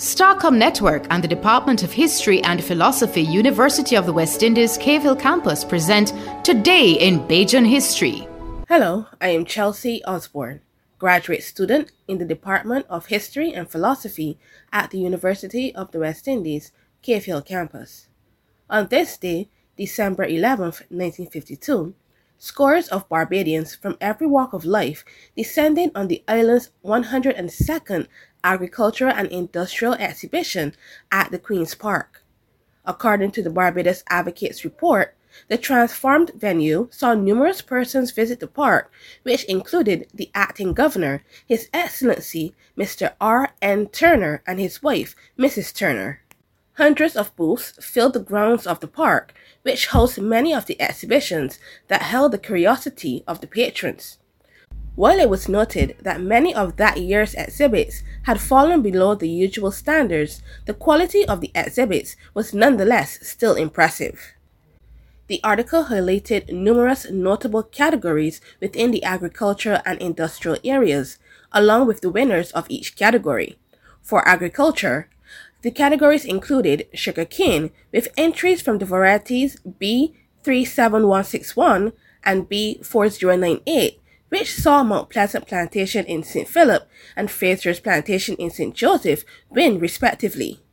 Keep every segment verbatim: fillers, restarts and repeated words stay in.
Starcom Network and the Department of History and Philosophy, University of the West Indies, Cave Hill Campus present Today in Bajan History. Hello, I am Chelsea Osborne, graduate student in the Department of History and Philosophy at the University of the West Indies, Cave Hill Campus. On this day, December eleventh, nineteen fifty-two, scores of Barbadians from every walk of life descended on the island's one hundred second Agricultural and Industrial Exhibition at the Queen's Park. According to the Barbados Advocate's report, the transformed venue saw numerous persons visit the park, which included the acting governor, His Excellency Mister R N Turner, and his wife, Missus Turner. Hundreds of booths filled the grounds of the park, which housed many of the exhibitions that held the curiosity of the patrons. While it was noted that many of that year's exhibits had fallen below the usual standards, the quality of the exhibits was nonetheless still impressive. The article highlighted numerous notable categories within the agricultural and industrial areas, along with the winners of each category. For agriculture, the categories included sugarcane, with entries from the varieties B three seven one six one and B four zero nine eight, which saw Mount Pleasant Plantation in Saint Philip and Fraser's Plantation in Saint Joseph win respectively.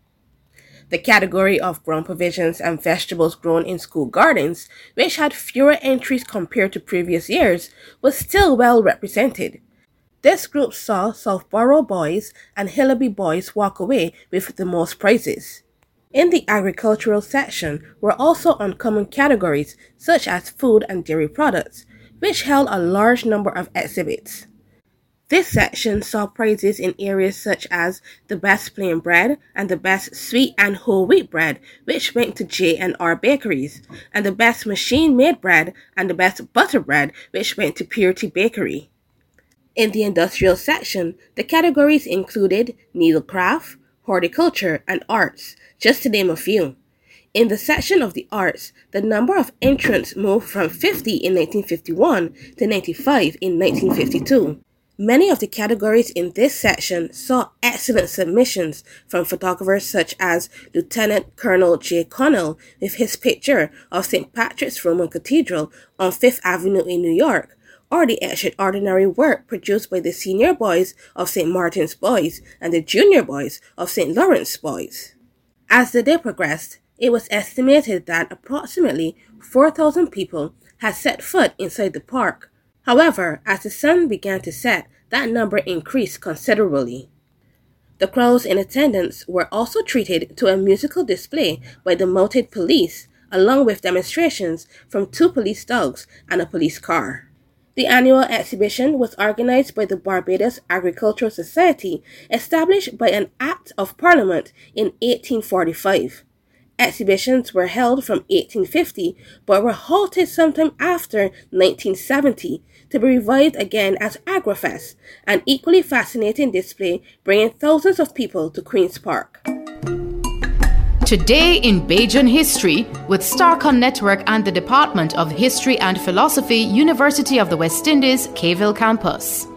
The category of ground provisions and vegetables grown in school gardens, which had fewer entries compared to previous years, was still well represented. This group saw Southborough boys and Hillaby boys walk away with the most prizes. In the agricultural section were also uncommon categories such as food and dairy products, which held a large number of exhibits. This section saw prizes in areas such as the best plain bread and the best sweet and whole wheat bread, which went to J and R Bakeries, and the best machine-made bread and the best butter bread, which went to Purity Bakery. In the industrial section, the categories included needlecraft, horticulture, and arts, just to name a few. In the section of the arts, the number of entrants moved from fifty in nineteen fifty-one to ninety-five in nineteen fifty-two. Many of the categories in this section saw excellent submissions from photographers such as Lieutenant Colonel J. Connell with his picture of Saint Patrick's Roman Cathedral on Fifth Avenue in New York, or the extraordinary work produced by the senior boys of Saint Martin's Boys and the junior boys of Saint Lawrence Boys. As the day progressed, it was estimated that approximately four thousand people had set foot inside the park. However, as the sun began to set, that number increased considerably. The crowds in attendance were also treated to a musical display by the mounted police, along with demonstrations from two police dogs and a police car. The annual exhibition was organized by the Barbados Agricultural Society, established by an Act of Parliament in eighteen forty-five. Exhibitions were held from eighteen fifty, but were halted sometime after nineteen seventy to be revived again as AgriFest, an equally fascinating display bringing thousands of people to Queen's Park. Today in Bajan History with Starcom Network and the Department of History and Philosophy, University of the West Indies, Cave Hill Campus.